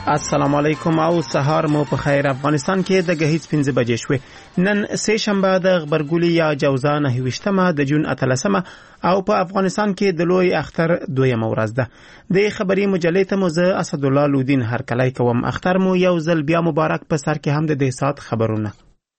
السلام علیکم او سهار مو په خیر. افغانستان کې د غهیځ 5 بجې شوې. نن سه شنبه د غبرګولي یا جوزا 29 د جون 13 او په افغانستان کې د لوی اختر 2 ورځ ده. د خبري مجلې ته مو زه اسد الله لودین هرکلی کوم. اختر مو یو ځل بیا مبارک. په سر کې هم د دې سات خبرونه.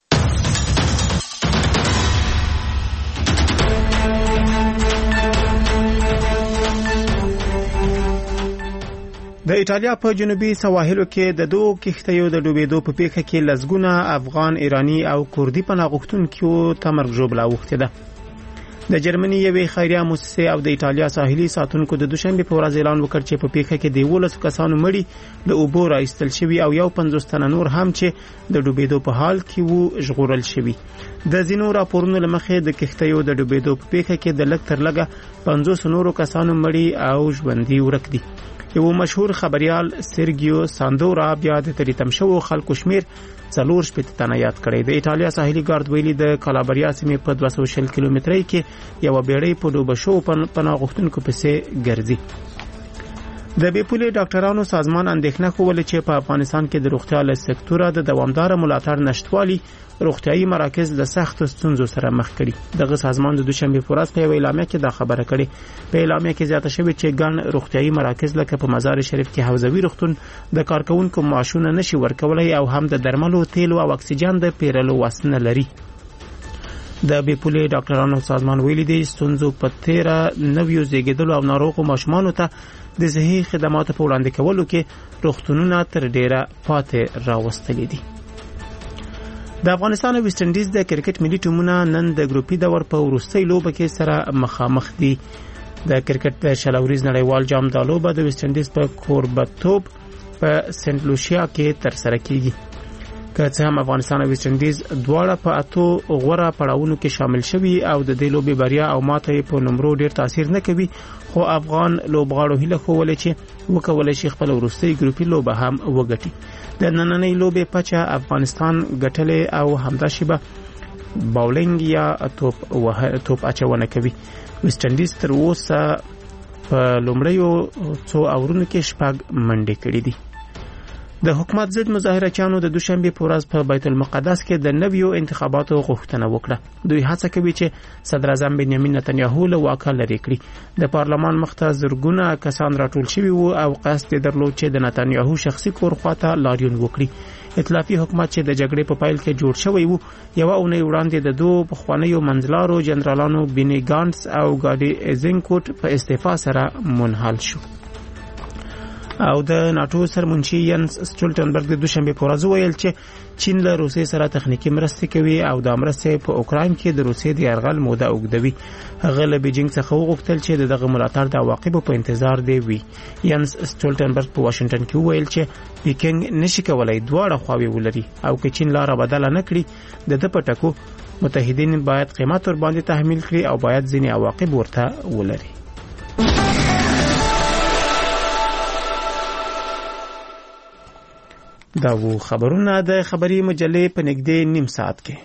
د ایټالیا په جنوبي سواحلو کې د دوه کښتیو د ډوبېدو په پیښه کې لزګونه افغان، ایرانی او کوردی پناه غوښتونکو ته مرګ ژوبله اوښتې ده. د جرمني یوې خیریه مؤسسې او د ایټالیا ساحلي ساتونکو د دوشنبه په ورځ اعلان وکړ چې په پیښه کې د 11 کسانو مړي له اوبو راایستل شوي او 50 تنه نور هم چې د ډوبېدو په حال کې وو ژغورل شوي. د زینو راپورونو لمخې د کښتیو د ډوبېدو په پیښه کې د لږ تر لږه 50 نورو کسانو مړي او ژوندي ورک دي. یو مشهور خبريال سرګیو ساندورا بیا د تریتم شو خلکو شمیر 4 تنه یاد کړی. د ایټالیا ساحلي ګارد ویلي د کالابریا سیمې په 200 کیلومترۍ کې یو بیړۍ په ډوبه شو پناه غوښتونکو پسې ګرځي. د بیپولي ډاکټرانو سازمان اندېښنه کوله چې په افغانستان کې د روغتیا له سکتوره د دوامدار ملاتړ نشټوالي روغتيایي مراکز له سخت ستونزو سره مخ کړي. دغه سازمان د دوشنبه په ورځ په اعلامیه کې دا خبره کړې. په اعلامیه کې زیاته شوې چې ګڼ روغتيایي مراکز لکه په مزار شریف کې حوزوي روغتون د کارکونکو معاشونه نشي ورکولای او هم د درملو، تیلو او اکسیجن د پیرلو وس نه لري. د بیپولي ډاکټرانو سازمان ویلي دی ستونزو په 13 نویو زیږیدلو او ناروغو ماشومانو ته د صحي خدماتو په وړاندې کولو کې روغتونونه تر ډیره پاتې راوستلي دي. د افغانستان او ویسټ انډیز د کرکټ ملي ټیمونه نن د ګروپي دور په وروستۍ لوبه کې سره مخامخ دي. د کرکټ د شلوريز نړیوال جام د لوبه د ویسټ انډیز په کوربتوب په سنت لوشیا کې تر سره کیږي. که څه هم افغانستان او ویسټ انډیز دواړه په 8 غوړه پړاوونو کې شامل شوي او د دې لوبې بریا او ماته په نمبرو ډیر تاثیر نه کوي، خو افغان لوبغاړو هیله کوله چې وکولای شي خپل وروستۍ ګروپي لوبه هم وګټي. د نننۍ لوبې پچه افغانستان ګټلې او همداشبه باولینګ یا توپ اچونه کوي. ویسټ انډیز تر اوسه په لومړیو څو اورونو کې 6 منډې کړې دي. د حکومت ضد مظاهرچیانو د دوشنبه په ورځ په بیت المقدس کې د نویو انتخاباتو غوښتنه وکړه. دوی هڅه کوي چې صدر اعظم بنیامین نتنیاهو له واکه لرې کړي. د پارلمان مخته زرګونه کسان راټول شوي وو او قصد درلود چې د نتنیاهو شخصي کور خواته لاریون وکړي. ائتلافي حکومت چې د جګړې په پایل کې جوړ شوی وو یو اونۍ وړاندې د دوه پخوانیو منځلارو جنرالانو بینی ګانس او ګاډي ایزنکوټ په استعفا سره منحل شو. او د ناتو سرمنشي ینس سټولټنبرګ د دوشنبه په ورځ ویل چې چین له روسیې سره تخنیکی مرستې کوي او د مرستې په اوکراین کې د روسیې د یرغل موده اوږدوي. هغه له بیجینګ څخه وغوښتل چې دغه ملاتړ د عواقبو په انتظار دی وي. ینس سټولټنبرګ په واشنگټن کې ویل چې پیکینګ نشي کولای دواړه خواوې ولري او که چین لاره بدله نه کړي د پټکو متحدین باید قیمت ور باندې تحمیل کړي او باید ځینې عواقب ورته ولري. دا وو خبرونه د خبري مجلې په نږدې نیم ساعت کې.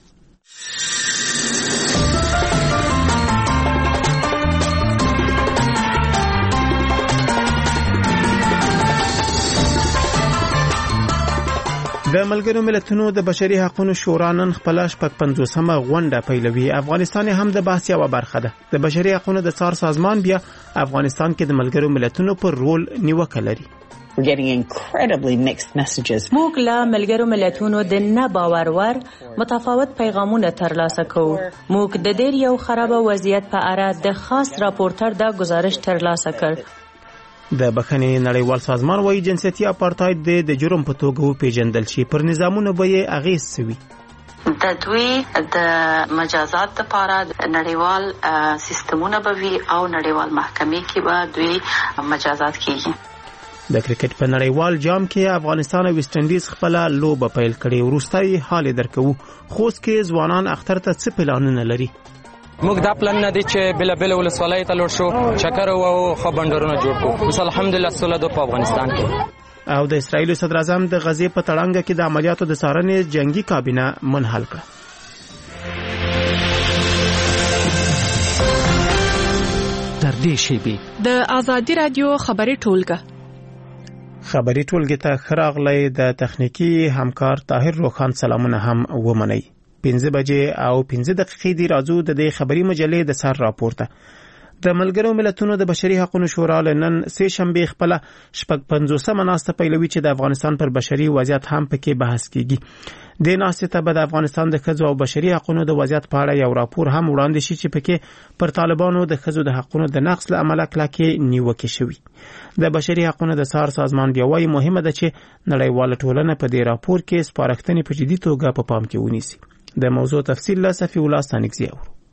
د ملګرو ملتونو د بشري حقوقو شورا نن خپل 55مه غونډه پیلوي. افغانستان هم د بحث یو برخه ده. د بشري حقوقو د څار سازمان بیا افغانستان کې د ملګرو ملتونو پر رول نیوکه لري. We're getting incredibly mixed messages. موږ له ملګرو ملتونو د نه باور متفاوت پیغامونه ترلاسه کوو. موږ د ډېر یو خراب وضعیت په اړه د خاص راپورټر دا گزارش ترلاسه کړ. د بخښنې نړیوال سازمان وايي جنسیتي اپارټاید د جرم په توګه وپیژندل شي. پر نظامونو به یې اغیز سوي. د دوی د مجازات لپاره نړیوال سیستمونه به وي او نړیوال محکمې کې به دوی مجازات کیږي. د کرکټ په نړیوال جام کې افغانستان او ویسټ انډیز خپل لوبه پیل کړې. وروستۍ حال درکو خوست کې ځوانان اختر ته څه پلانونه لري. موږ دا پلان نه دي چې بل ولسوالۍ ته لور شو چکر او خو بندرونه جوړ کړو. بس الحمدلله سولې په افغانستان کې. او د اسرایل صدر اعظم د غزې په تړانګه کې د عملیاتو د څارنې جنگي کابینه منحل کړه. تر دې شی به د ازادي رادیو خبري ټولګه خبري ټولګي ته خراغلی د تخنیکی همکار طاهر روخان سلامونه هم ومني 15 بجې او 15 دقیقې دی راځو د دې خبري مجلې د سر راپورته د ملګرو ملتونو د بشري حقوقو شورا نن سه شنبه خپل شپږ 50 مناسته پیلوي چې د افغانستان پر بشري وضعیت هم پکې بحث کیږي د ناسته ته د افغانستان د ښځو او بشري حقوقو د وضعیت په اړه یو راپور هم وړاندې شي چې پکې پر طالبانو د ښځو د حقوقو د نقض له عمله کلکې نیوکه شوی د بشري حقوقو د سار سازمان بیا وايي مهمه ده چې نړیواله ټولنه په دې راپور کې سپارښتنې په جدي توګه په پام کې ونیسي د موضوع تفصیل له صفي الله ستانکزي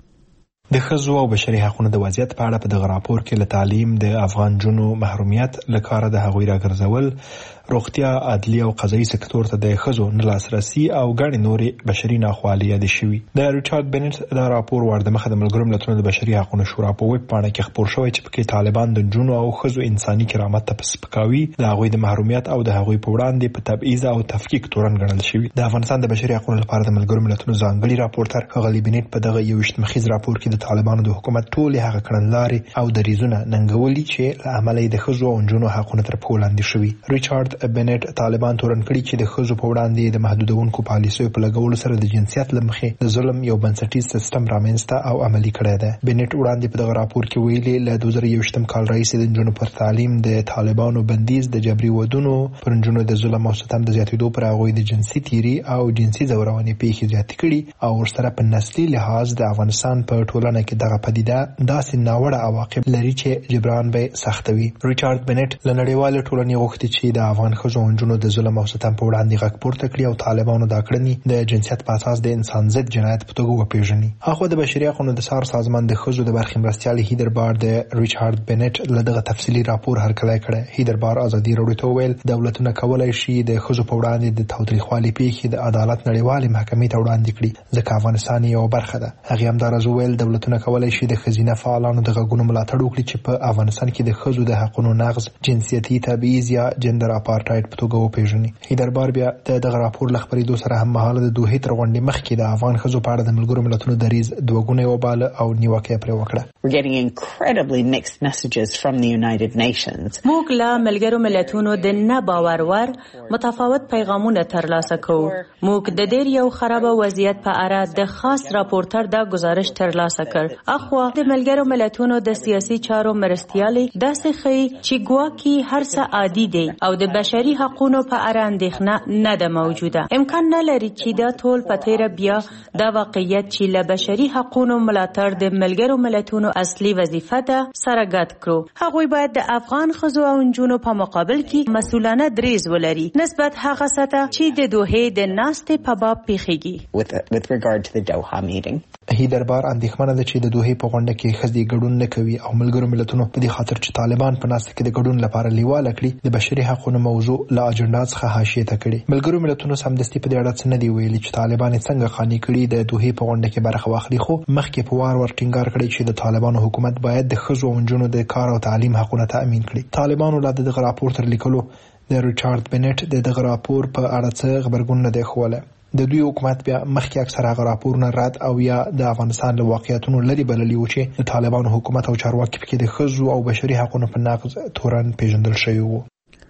د ښځو او بشري حقوقو د وضعیت په اړه په دغه راپور کې له تعلیم د افغان جنو محرومیت لکاره د هغوی راګرځول روغتیا عدلیه او قضایي سکتور ته د ښځو نه لاسرسي او ګڼې نورې بشري ناخوالې یادې شوي د ریچارډ بنټ دا راپور ورده مخه د ملګرو ملتونو د بشري حقوقو شورا په ویب پاڼه کې خپور شوی چې پکې طالبان د جنو او ښځو انساني کرامت ته سپکاوي د هغوی د محرومیت او د هغوی په وړاندې په تبعیض او تفکیک تورن ګڼل شوی د افغانستان د بشري حقوقو لپاره د ملګرو ملتونو ځانګړي راپورټر ښاغلي بنټ په دغه 21 مخیز راپور کې د طالبانو د حکومت ټول هغه کړنلارې او دریزونه ننګولي چې له عمله د ښځو او جنو حقوقو تر پښو لاندې شوي ریچارډ بنټ طالبان تورن کړي چې د ښځو په وړاندې د محدودونکو پالیسیو په لګولو سره د جنسیت له مخې د ظلم یو بنسټیز سیستم رامنځته او عملي کړی دی بنټ وړاندې په دغه راپور کې ویلي له 2021 کال راهیسې د جنونو پر تعلیم د طالبانو بندیز د جبري ودونو پر جنونو د ظلم او ستم د زیاتېدو پر هغوی د جنسي تیری او جنسي ځورونې پیښې زیاتې کړي او ورسره په نسلي لحاظ د افغانستان په ټولنه کې دغه پدیده داسې ناوړه عواقب لري چې جبران به سختوي ریچارډ بنټ له نړیوال ټولنې غوښتي چې د افغان ښځو او جنونو د ظلم او ستم په وړاندې غږ پورته کړي او طالبانو دا کړنې د جنسیت په اساس د انسان ضد جنایت په توګه وپیژني اخو د بشري حقوقو د سار سازمان د ښځو د برخې مرستیال هیدر بار د ریچارډ بنټ له دغه تفصیلي راپور هرکلی کړی هیدر بار ازادي راډیو ته ویل دولتونه کولای شي د ښځو په وړاندې د تاوتریخوالي پیښې د عدالت نړیوالې محکمې ته وړاندې کړي ځکه افغانستان یو برخه ده هغه همدارس ویل دولتونه کولای شي د ښځینه فعالانو د غږونو ملاتړ وکړي چې په افغانستان کې د ښځو د حقوقو نقض جنسیتي تبعیض یا جندر اپارټایډ په توګه وپیژني هیدر بار بیا دغه راپور لخبرېدو سره هم مهاله د دوه تر غونډې مخکې د افغان ښځو په اړه د ملګرو ملتونو دریځ دوه ګونی وباله او نیوکه پرې وکړه We're getting incredibly mixed messages from the United Nations. موږ له ملګرو ملتونو د نه باور متفاوت پیغامونه ترلاسه کوو موږ د ډېر یو خراب وضعیت په اړه د خاص راپورټر د گزارش ترلاسه کړ اخو د ملګرو ملتونو د سیاسي چارو مرستيالي داسې خي چې ګواکي هر څه عادي دي او د بشري حقوقو په اړه اندېښنه نه ده موجوده امکان نه لري چې دا ټول په تیر بیا د واقعیت چې له بشري حقوقو ملاتړ د ملګرو ملتونو اصلي وظیفه ده سره ګډ کړو هغوی باید د افغان ښځو او نجونو په مقابل کې مسؤلانه دریز ولري نسبت هغه ساته چې د دوحې د ناستې په باب پیښیږي with regard to the Doha meeting. هیدر بار اندېښمنه ده چې د دوحې په غونډه کې ښځې ګډون نه کوي او ملګرو ملتونو په دې خاطر چې طالبان په ناسته کې د ګډون لپاره لیواله کړي د بشري حقوقو موضوع له اجنډا څخه حاشیې ته کړي ملګرو ملتونو سمدستي په دې اړه څه نه دی ویلي چې طالبان څنګه قانع کړي د دوحې په غونډه کې برخه واخلي خو مخکې په وار ټینګار کړی چې د طالبانو حکومت باید د ښځو او نجونو د کار او تعلیم حقوقونه تأمین کړي طالبانو لا دغه راپور تر لیکلو د ریچارډ بنټ دغه راپور په اړه څه خبرګون نه دی خوله د دوی حکومت بیا مخکې اکثره هغه راپورونه رد او یا د افغانستان له واقعیتونو لري بللي و چې د طالبانو حکومت او چارواکي پکې د ښځو او بشري حقوقو په نقض تورن پیژندل شوی وو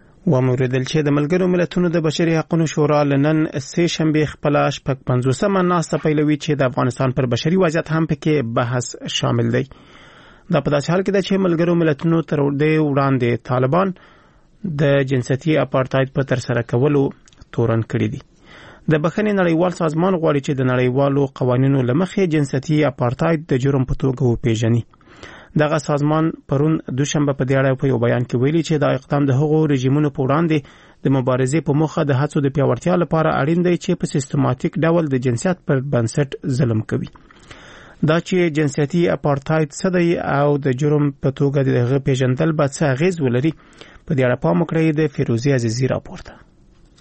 وموردل چې د ملګرو ملتونو د بشري حقوقو شورا نن سه شنبه خپل شپږ 50 ناسته پیلوي چې د افغانستان پر بشري وضعیت هم پکې بحث شامل دی دا په داسې حال کې ده چې ملګرو ملتونو تر دې وړاندې طالبان د جنسیتي اپارټایډ په تر سره کولو تورن کړی دي د بخښنې نړیوال سازمان غواړي چې د نړیوالو قوانینو لمخې جنسیتي اپارټایډ د جرم په توګه وپیژني دغه سازمان پرون دوشنبه په دې اړه په یو بیان کې ویلي چې دا اقدام د هغو رژیمونو په وړاندې د مبارزې په موخه د هڅو د پیاوړتیا لپاره اړین دی چې په سیستماتیک ډول د جنسیت پر بنسټ ظلم کوي دا چې جنسیتي اپارټایډ څه دی او د جرم په توګه دغه پیژندل به څه اغیز ولري په دې اړه پام وکړئ د فیروزي عزیزی راپورته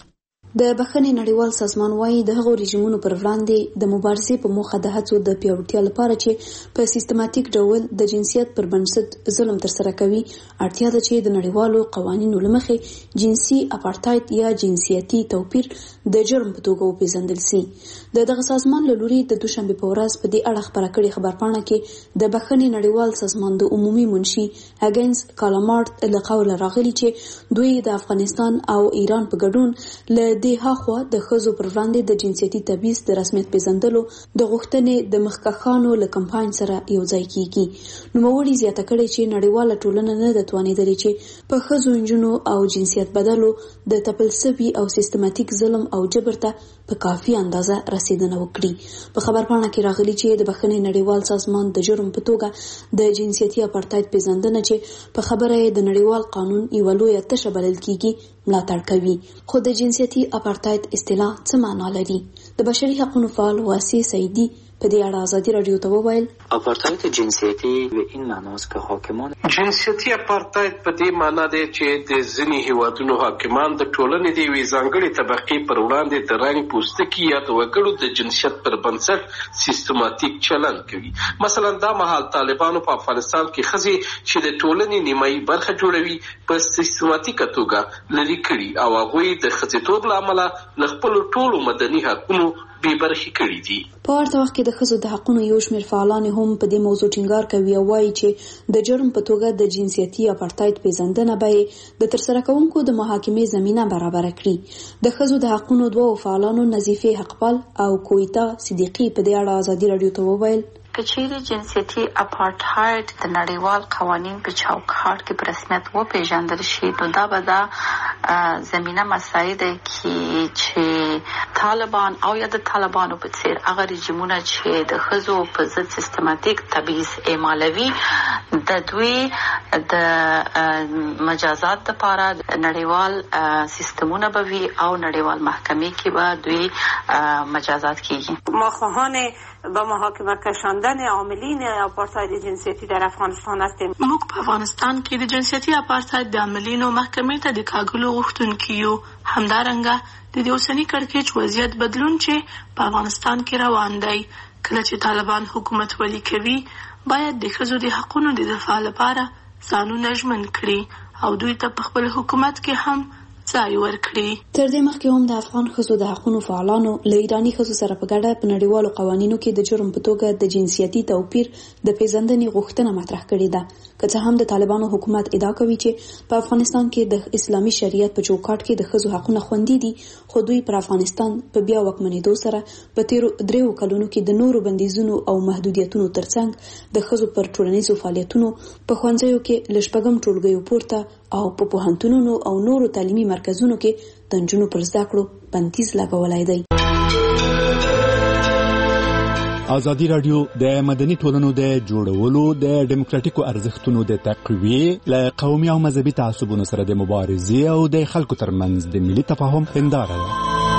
د بخښنې نړیوال سازمان وايي د هغو رژیمونو پر وړاندې د مبارزې په موخه د هڅو د پیاوړتیا لپاره چې په سیستماتیک ډول د جنسیت پر بنسټ ظلم ترسره کوي اړتیا ده چې د نړیوالو قوانینو له مخې جنسي اپارټایډ یا جنسیتي توپیر د جرم په توګه وپیژندل شي. دغه سازمان له لوري د دوشنبه په ورځ په دې اړه خبره کړې خبرپاڼه کې د بخښنې نړیوال سازمان د عمومي منشي اګینز کالامارت له قوله راغلي چې دوی د افغانستان او ایران په ګډون له دې هاخوا د ښځو پر وړاندې د جنسیتي تبعیض د رسمیت پیژندلو د غوښتنې د مخکښانو له کمپاین سره یو ځای کیږي. نوموړي زیاته کړې چې نړیواله ټولنه نه ده توانېدلې چې په ښځو نجونو او جنسیت بدلو د تپل سوي او سیستماتیک ظلم او جبر ته په کافي اندازه رسیدنه وکړي. په خبرپاڼه کې راغلي چې د بخښنې نړیوال سازمان د جرم په توګه د جنسیتي اپارټایډ پیژندنه چې په خبره د نړیوال قانون یوه لویه تشه بلل کیږي ملاتړ کوي. خو د جنسیتي اپارټایډ اصطلاح څه معنا لري؟ د بشري حقوقو فعال واسی سعیدی په دې اړه ازادي رادیو ته وویل اپارټایډ جنسیتي به این معناست که حاکمان جنسیتي اپارټایډ په دې معنا دی چې د ځینې هیوادونو حاکمان د ټولنې د یوې ځانګړې طبقې پر وړاندې د رنګ پوستکي یا د وګړو د جنسیت پر بنسټ سیستماتیک چلند کوي. مثلا دا مهال طالبانو په افغانستان کې ښځې چې د ټولنې نیمایي برخه جوړوي په سیستماتیکه توګه لرې کړي او هغوی د ښځېتوب له امله له خپلو ټولو مدني حقونو بې برخې کړي دي. په ورته وخت کې د ښځو د حقونو یو شمېر فعالان هم په دې موضوع ټینګار کوي او وایي چې د جرم په توګه د جنسیتي اپارټایډ پیژندنه به د ترسره کوونکو د محاکمې زمینه برابره کړي. د ښځو د حقونو دوه فعالانو نظیفه حقپال او کویتا صدیقی په دې اړه ازادي رادیو ته وویل کچېرې جنسیتي اپارټایډ د نړیوال قوانین په چوکاټ کې په رسمیت وپیژندل شي نو دا به دا زمینه مساعد دی چې طالبان او یا د طالبانو په څیر هغه رژیمونه چې د ښځو په ضد سیستماتیک تبعیض اعمالوي د دوی د مجازات لپاره نړیوال سیستمونه به وي او نړیوال محکمې کې به دوی مجازات کیږي. ما خواهان با محاکمه کشاندن عاملین اپارتاید جنسیتی در افغانستان هستیم. موږ په افغانستان کې د جنسیتي اپارتاید د عاملینو محکمې ته د کاږلو غوښتونکي یو. همدارنګه د اوسني کړکېچ وضعیت بدلون چې په افغانستان کې روان دی کله چې طالبان حکومت ولي کوي باید د ښځو د حقونو د دفاع لپاره ځانونه ژمن کړي او دوی ته په خپل حکومت کې هم ځای ورکړي. تر دې مخکې هم د افغان ښځو د حقونو فعالانو له ایراني ښځو سره په ګډه په نړیوالو قوانینو کې د جرم په توګه د جنسیتي توپیر د پیژندنې غوښتنه مطرح کړې ده. که څه هم د طالبانو حکومت ادعا کوي چې په افغانستان کې د اسلامي شریعت په چوکاټ کې د ښځو حقونه خوندي دي، خو دوی پر افغانستان په بیا واکمنېدو سره په تیرو 3 کلونو کې د نورو بندیزونو او محدودیتونو ترڅنګ د ښځو پر ټولنیزو فعالیتونو په ښوونځیو کې له 6 ټولګیو پورته او په پوهنتونونو او نورو تعلیمي مرکزونو کې د نجونو پر زده کړو بندیز لګولای دی. ازادي رادیو د مدني ټولنو د جوړولو د ډیموکراټیکو ارزښتونو د تقویې له قومي او مذهبي تعصبونو سره د مبارزې او د خلکو ترمنځ د ملي تفاهم هنداره ده.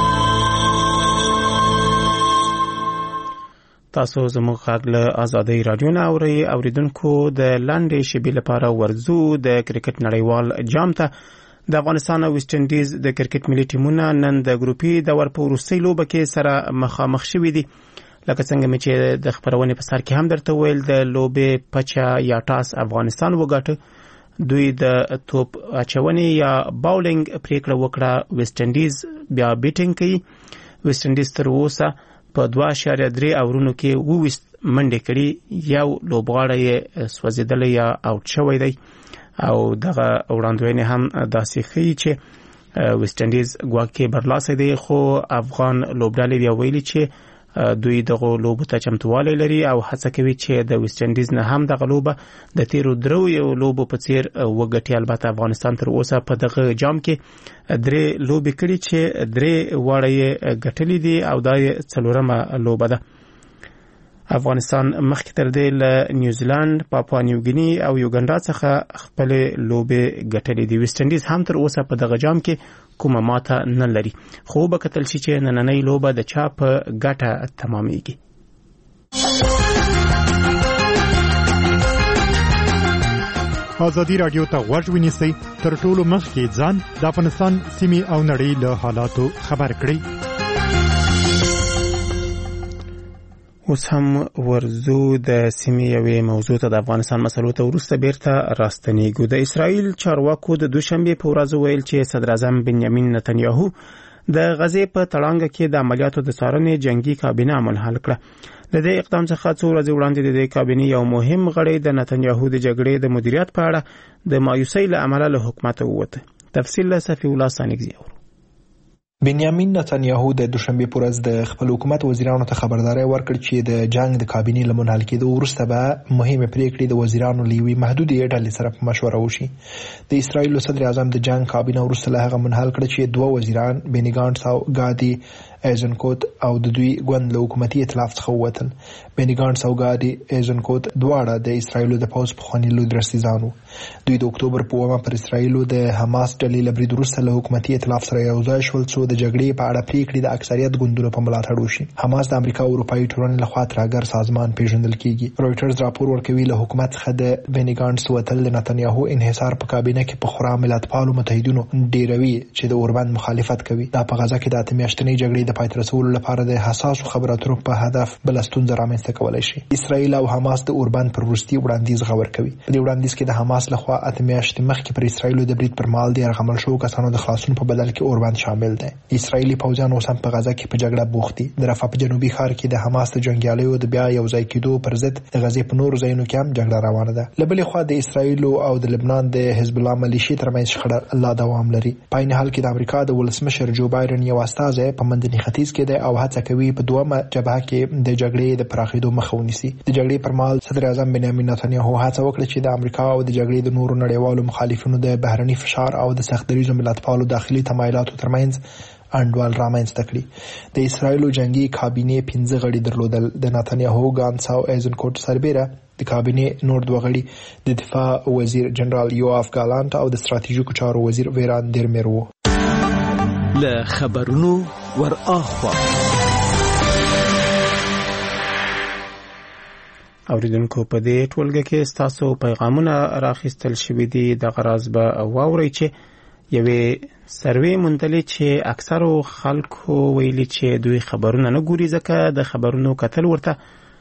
تاسو زموږ غږ له ازادي رادیو نه اورئ. اوریدونکو د لاندې شبي لپاره ورزو د کرکټ نړیوال جام ته د افغانستان او ویسټ انډیز د کرکټ ملي ټیمونه نن د ګروپي دور په وروستۍ لوبه کې سره مخامخ شوي دي. لکه څنګه چې د خبرونې په سر کې هم درته ویل د لوبې پچا یا ټاس افغانستان وګاټه. دوی د توپ اچونې یا باولینګ پریکړه وکړه، ویسټ انډیز بیا بیټینګ کوي. ویسټ انډیز تر اوسه په 2.3 اورونو کې 20 منډې کړي، یو لوبغاړی یې سوځیدلی یا آوټ شوی دی او دغه وړاندوینې هم داسې ښیي چې ویسټ انډیز ګواکې برلاسه دی، خو افغان لوبډلې بیا ویلي چې دوی دغه لوبو ته چمتوالی لري او هڅه کوي چې د ویسټ انډیز نه هم دغه لوبه د تیرو 3 لوبو په څیر وګټي. البته افغانستان تر اوسه په دغه جام کې 3 لوبې کړي چې 3 واړه یې ګټلې دي او دا یې 4مه لوبه ده. افغانستان مخکې تر دې له نیوزیلند، پاپوا نیوګیني او یوګنډا څخه خپل لوبې ګټلې دي. ویسټ انډیز هم تر اوسه په دغه جام کې کومه ماته نه لري، خو به کتل شي چې نننۍ لوبه د چا په ګټه تمامېږي. ازادي رادیو ته غوږ ونیسئ تر ټولو مخکې ځان د افغانستان سیمې او نړۍ له حالاتو خبر کړي. اوس هم ورزو د سیمې یوې موضوع ته د افغانستان مسلو ته وروسته بیرته راستنیږو. د اسرائیل چارواکو د دوشنبې په ورځ ویل چې صدر اعظم بنیامین نتنیاهو د غزې په تړانګه کې د عملیاتو د څارنې جنگي کابینه منحل کړه. د دې اقدام څخه څو ورځې وړاندې د دې کابینې یو مهم غړی د نتنیاهو د جګړې د مدیریت په اړه د مایوسۍ له امله له حکومت ووته. تفصیل له صفی الله سانګزی. بنیامین نتنیاهو د دوشنبه پر ورځ د خپل حکومت وزیرانو ته خبرداري ورکړه چې د جنگ د کابینې له منحل کېدو وروسته به مهمه پریکړې د وزیرانو لیوي محدودې ډلې سره په مشوره وشي. د اسرایل صدر اعظم د جنگ کابینه وروسته له هغه منحل کړه چې دوه وزیران بنی ګانټس او ګادي ایزنکوت او د دوی ګوند له حکومتي ائتلاف څخه ووتل. بنی ګانټس او ګادي ایزنکوت دواړه د اسرایل د پوز په خواني لود رسیدانو. دوی د اکتوبر په 1 پر اسرایل د حماس ډلې له برید وروسته له حکومتي ائتلاف سره یوځای شول چې د جګړې په اړه پریکړې د اکثریت ګوندونو په ملاتړ وشي. حماس د امریکا او اروپאי ټولنې لخوا ترګر سازمان پیژندل کیږي. رويټرز راپور ورکوي له حکومت څخه د بنی ګانټس وتل د نتنیاهو انحصار په کابینه کې په خورا ملتپالو متحدینو ډیروي چې د اوربند مخالفت کوي. دا په غزا کې د اتمیاشتنې جګړې د پای ته رسولو لپاره د حساسو خبرو اترو په هدف بل ستونزه رامنځته کولای شي. اسرائیل او حماس د اوربند پر وروستي وړاندیز غور کوي. په دې وړاندیز کې د حماس لخوا اتمیاشتې مخکې پر اسرائیل د برید پر مهال د یرغمل شوو کسانو د خلاصون په بدل کې اوربند شامل دی. اسرائیلي پوځیان اوس هم په غزا کې په جګړه بوخت دي. د رفح په جنوبي ښار کې د حماس د جنگیالیو د بیا یو ځای کېدو پر ضد د غزې په نورو ځایونو کې هم جګړه روانه ده. له بلې خوا د اسرائیل او د لبنان د حزب الله ملیشې ترمنځ شخړه لا دوام لري. په عین حال کې د امریکا د ولسمشر جو بایدن یو استازی په منځني ختیځ کې دی او هڅه کوي په دومره جبهه کې د جګړې د پراخېدو مخه ونیسي. د جګړې پر مهال صدر اعظم بنیامین نتنیاهو هڅه وکړه چې د امریکا او د جګړې د نورو نړیوالو مخالفینو د بهرني فشار او د سخت دریځو ملتپالو داخلي تمایلاتو ترمنځ انډول رامنځته کړي. د اسرایل جنگي کابینې 15 غړي درلودل. د نتنیاهو ګانټس او ایزنکوټ سربېره د کابینې نور دوه غړي د دفاع وزیر جنرال یوآف ګالانت او د ستراتیژیکو چارو وزیر ویران دیرمیر وو. له خبرونو ور اخوا اوریدونکو په دې ټولګه کې ستاسو پیغامونه راخیستل شوي دي. د غراز به واوري چې یوې سروې مندلې چې اکثرو خلکو ویلي چې دوی خبرونه نه ګوري ځکه د خبرونو کتل ورته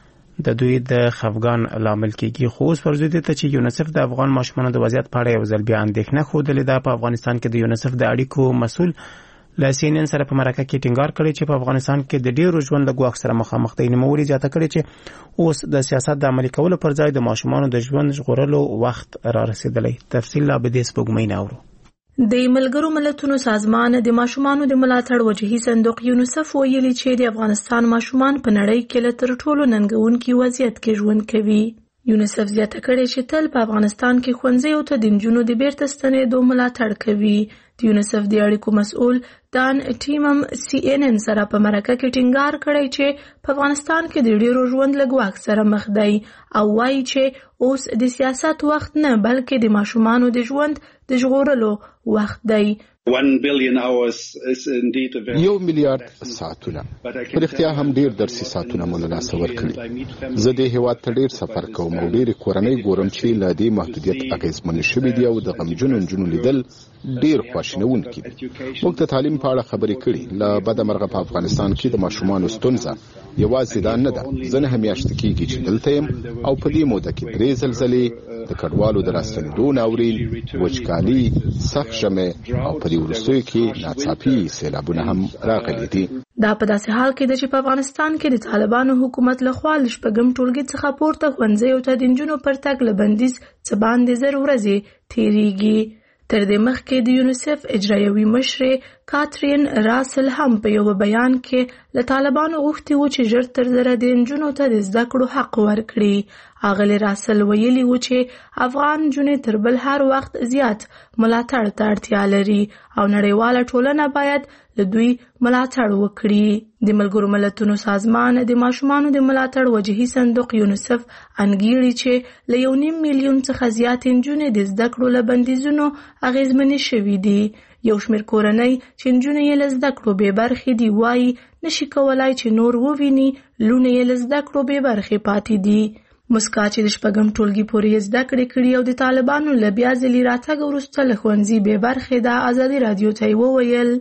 د دوی د خفګان لامل کیږي. خو اوس پر ضد ته چې یونیسف د افغان ماشومانو د وضعیت په اړه یو ځل بیا اندېښنه ښودلې ده. په افغانستان کې د یونیسف د اړیکو مسؤل له CNN سره په مرکه کې ټینګار کړی چې په افغانستان کې د ډیرو ژوند له ګواښ سره مخامخ دي. نوموړي زیاته کړې چې اوس د سیاست د عملي کولو پر ځای د ماشومانو د ژوند ژغورلو وخت را رسیدلی. تفصیل لا به دې سپوږمۍ ناورو. د ملګرو ملتونو سازمان د ماشومانو د ملاتړ وجهي صندوق یونیسف ویلي چې د افغانستان ماشومان په نړۍ کې له تر ټولو ننګونکي وضعیت کې ژوند کوي. یونیسف زیاته کړې چې تل په افغانستان کې ښوونځیو ته د نجونو د بیرته ستنېدو ملاتړ کوي. د یونیسف د اړیکو مسؤل دان ټیمم CNN سره په مرکه کې ټینګار کړی چې په افغانستان کې د ډیرو ژوند له ګواښ سره مخ دی او وایي چې اوس د سیاست وخت نه بلکې د ماشومانو د ژوند د ژغورلو وخت دی. 1 billion hours is indeed a very 1 میلیارډ ساعتونه پر اختیا هم ډیر درسي ساعتونه مونږ لاس ورکړي. زه د هیواد ته ډیر سفر کوم او ډیر کورنۍ ګورم چې له دې محدودیت اغیزمن شوي دي او د غمجنو نجونو لیدل ډیر خواشینونکي دي. موږ ته تعلیم په اړه خبرې کړي. له بده مرغه په افغانستان کې د ماشومانو ستونزه یوازې دا نه ده. زه نه میاشتې کېږي چې دلته یم او په دې موده کې 3 زلزلې، د کډوالو د راستنېدو ناورین، وچکالي، سخت ژمی او په دې وروستیو کې ناڅاپي سیلابونه هم راغلي دي. دا په داسې حال کې ده چې په افغانستان کې د طالبانو حکومت لخوا له شپږم ټولګي څخه پورته ښوونځیو ته د نجونو پر تګ له بندیز څه باندې 0 ورځې تیریږي. تر دې مخکې د یونیسف اجرایوي مشرې کاترین راسل هم په یو بیان کې له طالبانو غوښتي و چې ژر تر ژره د نجونو ته د زده کړو حق ورکړي. اغلی راسل ویلي و چې افغان نجونې تر بل هر وخت زیات ملاتړ ته اړتیا لري او نړیواله ټولنه باید له دوی ملاتړ وکړي. د ملګرو ملتونو سازمان د ماشومانو د ملاتړ وجهي صندوق یونیسف انګیري چې له 1.5 میلیون څخه زیات نجونې د زده کړو له بندیزونو اغیزمنې شوي دي. یو شمېر کورنۍ چې نجونې یې له زده کړو بې برخې دي وایي نشي کولای چې نور وویني، لونه یې له زده کړو بې برخې پاتې دي. مسکا چې د شپږم ټولګي پورې زده کړې او د طالبانو له بیا ځلې راتګ وروسته له ښوونځي بې برخې ده ازادي رادیو ته وویل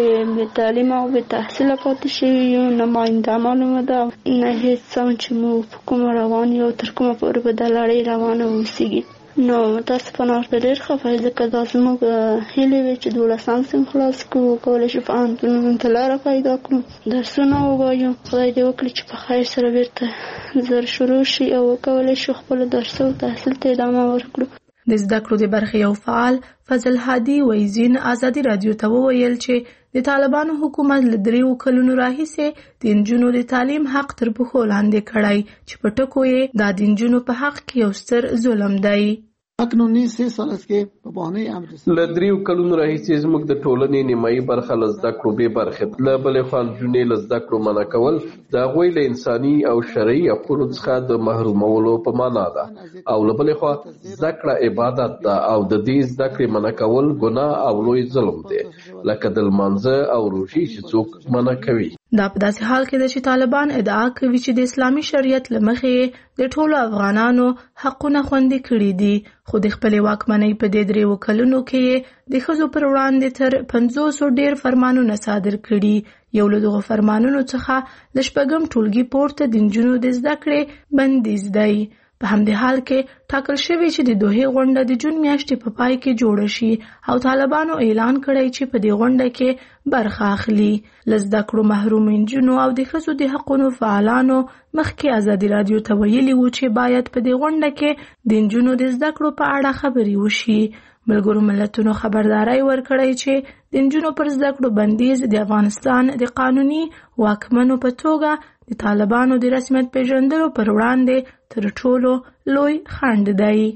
به تعلیم او به تحصیل پاتې شوي یو نماینده معلومه ده نه هیڅ څه چې مو په کومه روان یو تر کومه پورې به د لړۍ روانه اوسیږي نو متاسفانه ورته ډېر خفه یم ځکه دا زموږ هیلې وې چې 12م صنف خلاص کړو وکولی شو پوهنتونونو ته لاره پیدا کړو درسونه ووایو خدای دې وکړي چې په خیر سره بیرته زر شروع شي او وکولی شو خپلو درسو تحصیل ته ادامه ورکړو د زده کړو د برخې یو فعال فضل هادي ویزین ازادي رادیو ته وویل چې د طالبانو حکومت له 3 کلونو راهیسې د نجونو د تعلیم حق تر پښو لاندې کړی چې په ټکو یې دا د نجونو په حق کې یو ستر ظلم دی اکنونی 3 سال است که په بهانه امر له 3 کلونو راهیسې زموږ د ټولنې نیمایي برخه له زده کړو بې برخې له بلې خوا نجونې له زده کړو منع کول د هغوی له انساني او شرعي حقونو څخه د محرومولو په معنا ده او له بلې خوا زده کړه عبادت ده او د دې زده کړې منع کول ګناه او لوی ظلم دی لکه د لمانځه او روژې چې څوک منع کوي دا په داسې حال کې ده چې طالبان ادعا کوي چې د اسلامي شریعت له مخې د ټولو افغانانو حقونه خوندي کړي دي خو د خپلې واکمنۍ په دې 3 کلونو کې د ښځو پر وړاندې تر 500 ډېر فرمانونه صادر کړي یو له دغو فرمانونو څخه له شپږم ټولګي پورته د نجونو د زده کړې بندیز دی په همدې حال کې ټاکل شوی چې د دوحې غونډه د جون میاشتې په پای کې جوړه شي او طالبانو اعلان کړی چې په دې غونډه کې برخه اخلي له زده کړو محروم نجونو او د ښځو د حقونو فعالانو مخکې ازادي رادیو ته ویلي وو چې باید په دې غونډه کې د نجونو د زده کړو په اړه خبرې وشي ملګرو ملتونو خبرداري ورکړی چې د نجونو پر زده کړو بندیز د افغانستان د قانوني واکمنو په توګه د طالبانو د رسمیت پیژندلو پر وړاندې تر ټولو لوی خنډ دی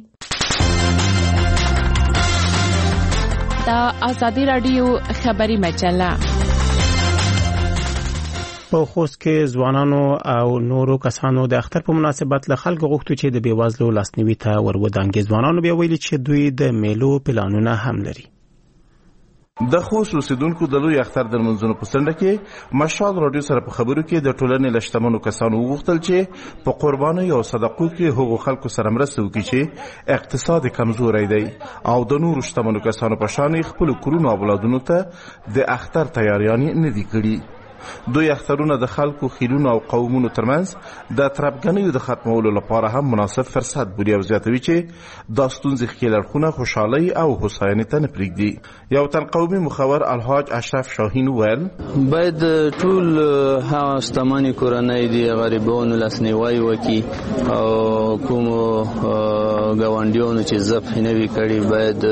دا ازادي رادیو خبري مجله په خوست کې ځوانانو او نورو کسانو د اختر په مناسبت له خلکو غوښتو چې د بیوزلو لاسنیوي ته ورودانګي ځوانانو بیا ویلي چې دوی د میلو پلانونه هم لري د خوست اوسیدونکو د لوی اختر د لمونځونو په څنډه کې مشال رادیو سره په خبرو کې د ټولنې له شتمنو کسانو وغوښتل چې په قربانۍ او صدقو کې هغو خلکو سره مرسته وکړي چې اقتصاد کمزوری دی او د نورو شتمنو کسانو په شان خپل کورونو اولادونو ته د اختر تیاریانې نه دي کړي دوی اخترونه د خلکو خیلونو او قومونو ترمنځ د تربګنیو د ختمولو لپاره هم مناسب فرصت بولي او زیاتوي چې دا ستونزې ښکېل اړخونه خوشحالۍ او هوساینې ته نه پرېږدي یو تن قومي مخور الحاج اشرف شاهین ویل باید ټول هغه شتمنې کورنۍ د غریبانو لاسنیوی وکړي او کومو ګاونډیانو چې ذبح نه وي کړي باید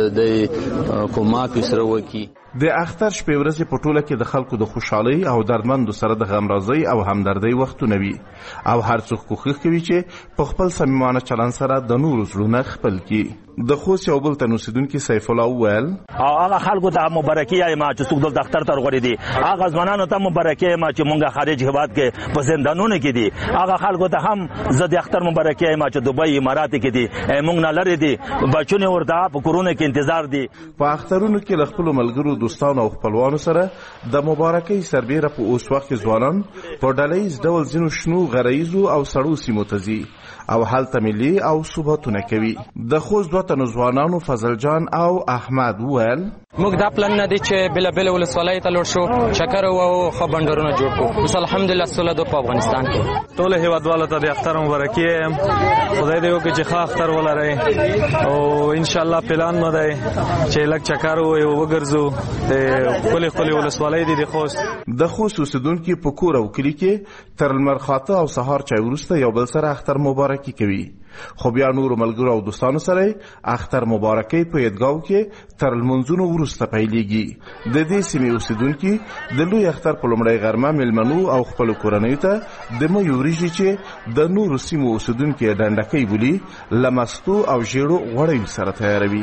د کومک سره وکړي د اختر شپې ورځې په ټوله کې د خلکو د خوشحالۍ او دردمندو سره د غمرازۍ او همدردۍ وختونه وي او هر څوک کوښښ کوي چې په خپل صمیمانه چلند سره د نورو زړونه خپل کړي د خوست یو بل تن اوسیدونکي سیف الله وویل هغه خلکو ته مبارکي وایم چې څوک دلته اختر ته ورغلي دي هغه ځوانانو ته مبارکي وایم چې مونږ خارج هیواد کې په زندانونو کې دي هغه خلکو ته هم زه د اختر مبارکي وایم چې دوبۍ امارات کې دي مونږ نه لري دي بچونه ورته په کورونه کې انتظار دي په اخترونو کې له خپلو ملګرو دوستانو او خپلوانو سره د مبارکۍ سربیره په اوس وخت کې ځوانان په ډلهییز ډول ځینو شنو غریزو او سړو سیمو ته ځي او هلته ملي او صوباتونه کوي د خوست دوه تنو ځوانانو فضل جان او احمد ویل موږ دا پلان نه دي چې بل بل ولسوالۍ ته لور شو چکر او خو بندرونه جوړ کو بس الحمدلله سوله د افغانستان کې ټول هیوادوالو ته د اختر مبارکي خدای دې وکړي چې ښه اختر ولري او ان شاء الله پلان مو دی چې لک چکر او وګرځو د کلی ولسوالۍ دي د خوست اوسیدونکي په کور او کلی کې تر لمرخاته او سهار چای وروسته یو بل سره اختر مبارکي کوي خو بیا نور ملګرو او دوستانو سره اختر مبارکي په عیدګاو کې تر لمونځونو وروسته پیلېږي د دې سیمې اوسیدونکي د لوی اختر په لومړۍ غرمه میلمنو او خپلو کورنیو ته د مۍ وریجې چې د نورو سیمو اوسیدونکي ډنډکۍ بولي له مستو او ژیړو غوړیو سره تیاروي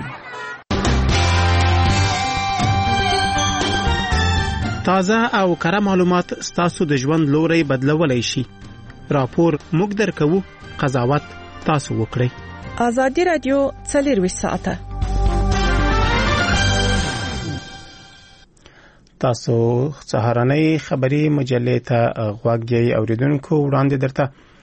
تازه او کره معلومات ستاسو د ژوند لوري بدلولای شي راپور موږ درکو قضاوت تاسو وکړئ ازادي رادیو 24 ساعته تاسو سهارنۍ خبری مجلې ته غوږی اوریدونکو وړاندې درته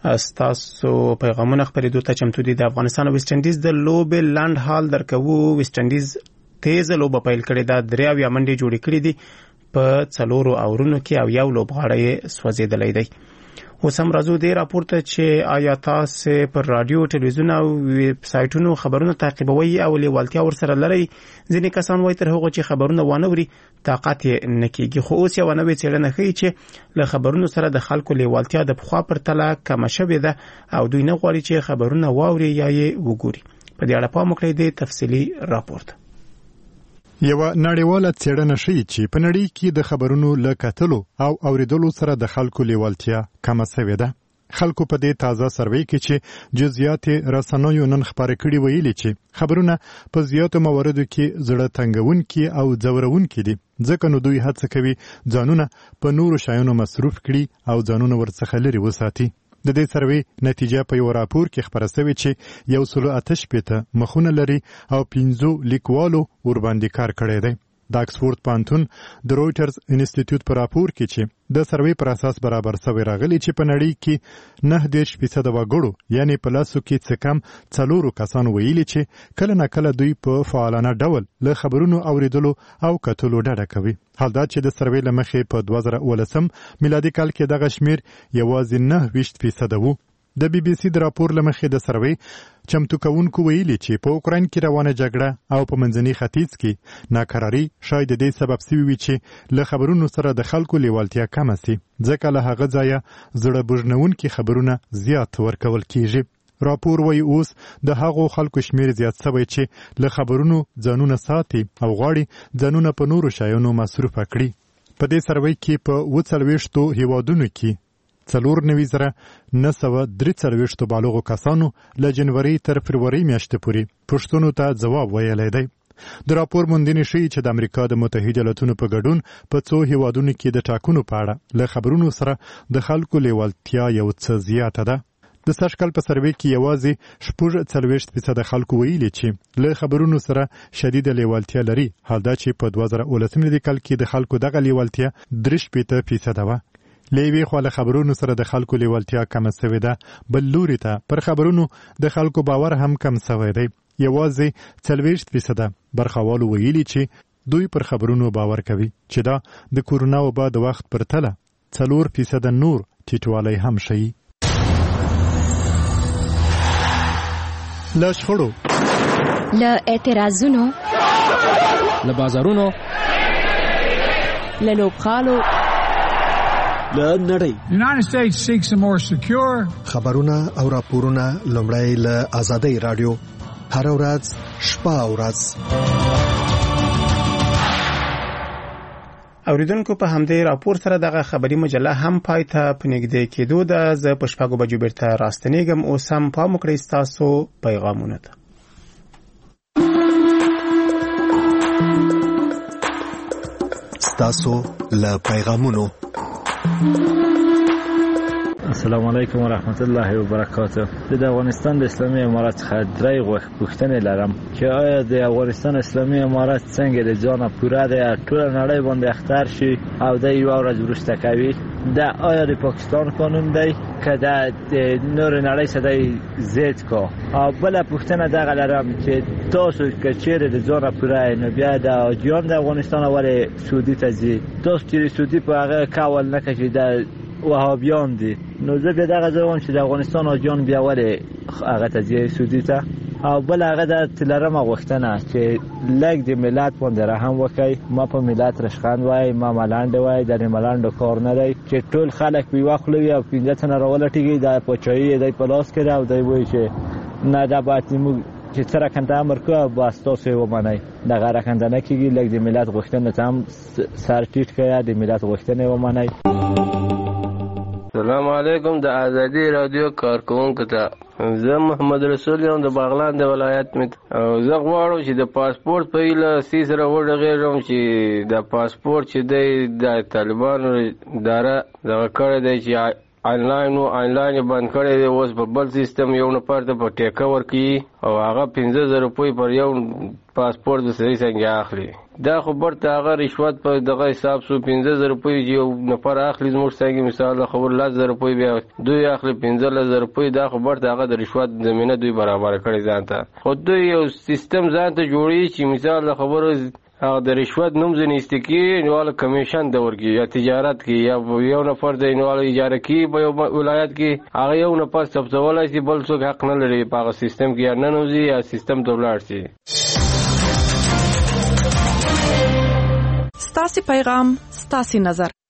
استاسو پیغامونه خبرېدو ته چمتو دي. د افغانستان او ویسټ انډیز د لوبې لاند هال درکوو. ویسټ انډیز تیز لوبه پیل کړې ده، 3 منډې جوړې کړې دي په 4 اورونو کې او یو لوبغاړی سوځېدلی دی. اوس هم راځو دې راپور ته چې آیا تاسو پر رادیو، ټلویزیون او ویب سایټونو خبرونه تعقیبوي او لیوالتیا ورسره لري؟ ځینې کسان وایي تر هغه چې خبرونه وانه وري طاقت نه کېږي، خو اوس یو نوې څېړنه ښیي چې له خبرونو سره د خلکو لیوالتیا د پخوا پرتله کمه شوې ده او دوی نه غواړي چې خبرونه واوري یا یې وګوري. په دې اړه پام وکړئ د تفصیلي راپور. یو نړیواله څېړنه ښیي چې په نړۍ کې د خبرونو له کتلو او اوریدلو سره د خلکو لیوالتیا کمه شوې ده. خلکو په دې تازه سروې کې چې جزئیات رسنیو نن خبرې کړي ویلي چې خبرونه په زیاتو مواردو کې زړه تنګونکي او ځورونکي دي، ځکه نو دوی هڅه کوي ځانونه په نورو شیانو مصروف کړي او ځانونه ورڅخه لري وساتي. د دې سروې نتیجه په یو راپور کې خبره شوې چې 188 مخونه لري او 15 لیکوالو ورباندې کار کړی دی. د اکسفورد پانتون د رويټرز انسټیټیوټ په راپور کې چې د سروې پر اساس برابر شوی راغلی چې په نړۍ کې 9% وګړو یعنی په لاسو کې څه کم 4 کسان ویلي چې کله نه کله دوی په فعالانه ډول له خبرونو اوریدلو او کتلو ډډه کوي. حال دا چې د سروې لمخې په 2019 میلادي کال کې دغه شمیر یوازې 9% وو. د بي بي سي د راپور لمخې د سروې چمتو کوونکو ویلي چې په اوکراین کې روانه جګړه او په منځني ختیځ کې ناکراری شاید د دې سبب شوی وي چې له خبرونو سره د خلکو لیوالتیا کمه شي، ځکه له هغه ځایه زړه بوژنونکي خبرونه زیات ورکول کیږي. راپور وایي اوس د هغو خلکو شمیر زیات شوی چې له خبرونو ځانونه ساتي او غواړي ځانونه په نورو شیانو مصروف کړي. په دې سروې کې په 40 هیوادونو کې 4943 بالغو کسانو له جنوري تر فروری میاشتې پورې پوښتنو ته ځواب ویلی دی. د راپور موندنې ښیي چې د امریکا د متحده ایالاتونو په ګډون په 2 هیوادونو کې د ټاکنو په اړه له خبرونو سره د خلکو لیوالتیا یو څه زیاته ده. د سږ کال په سروې کې یوازې 40% خلکو ویلي چې له خبرونو سره شدید لیوالتیا لري، حال دا چې په 2019 میلادي کال کې د خلکو دغه لیوالتیا 3% وه. لیوی خو له خبرونو سره د خلکو لیوالتیا کم شوې ده، بل لوري ته پر خبرونو د خلکو باور هم کم شوی دی. یوازې 40% برخوالو ویلي چې دوی پر خبرونو باور کوي چې دا د کورونا وبا د وخت پرتله 4% نور ټیټوالی هم شي. له شخړو، له اعتراضونو، له بازارونو، له لوبغالو، له نړۍ. United States seeks a more secure. خبرونه او راپورونه لومړی له آزادۍ رادیو هر ورځ شپه او ورځ. اوریدونکو په همدې راپور سره دغه خبري مجله هم پای ته پنځګدې کېدو ده. زه په شپږو بجو بیرته راستنېږم. اوس هم پام وکړئ ستاسو پیغامونه ته. ستاسو له پیغامونو. السلام علیکم ورحمت الله وبرکاته. د افغانستان د اسلامي امارات څخه درې غوښتنې لرم چې آیا د افغانستان اسلامي امارات څنګه د ځانه پوره د ټول نړۍ باندې اختر شي او د یو ورځ وروسته کوي؟ دا آیا د پاکستان قانون دی که د نور نړۍ سره ضد کا؟ او بل پوښتنه دغه لرم چې تاسو که چیرې د ځانه پوره نو بیا د حاجیان د افغانستان ولې سعودي ته ځي؟ تاسو چې سعودي په هغه کول نه کشي د وهابیان دي، نو زه بیا دغه ځوان چې د افغانستان حاجیان بیا ولې هغه ته ځي سعودي ته؟ او بل هغه د تلرمه غوښتنه چې لږ د ملت باندې رحم وکړي. ما په ملت رشخند وای، ما ملنډ وای، د ملنډو کار نه دی چې ټول خلک په یوه خوله وي او 15 تنه راولټېږي، د پاچاهي دی په لاس کې ده او دی وایي چې نه دا باید موږ چې څه رکنده امر کوه بس تاسو یې ومنئ. دغه رکنده نه کېږي. لږ د ملت غوښتنې ته هم سر ټیټ کړه، د ملت غوښتنې ومنئ. السلام علیکم. د آزادی رادیو کارکونکو ته زه محمد رسول یم د باغلان د ولایت او زه غواړم چې د پاسپورت په هیله سی سره وډغېږم چې د پاسپورت چې دی د طالبانو اداره دغه کړی دی چې آنلاین بند کړی دی. اوس په بل سیستم یو نفر ته په ټیکه ورکوي او هغه 15,000 روپۍ پر یو پاسپورت د صحیح څنګه اخلي. دا خو برته هغه رشوت په دغه حساب سو 15000 روپۍ یو نفر اخلي زموږ څنګه مثال خبر 10000 روپۍ بیا دوی اخلي 15000 روپۍ. دا خو برته هغه د رشوت زمينه دوی برابر کړي ځانته. خو دوی یو سیستم ځانته جوړي چې مثال خبر هغه د رشوت نوم ځنيستي کې نوال کمیشن د ورګي یا تجارت کې یا یو نفر د نوال اجاره کې په یو ولایت کې هغه یو نفر ثبتولای شي بل څوک حق نه لري په هغه سیستم کې یا نه نوځي یا سیستم ته ولاړ شي. ستاسو پیغام ستاسو نظر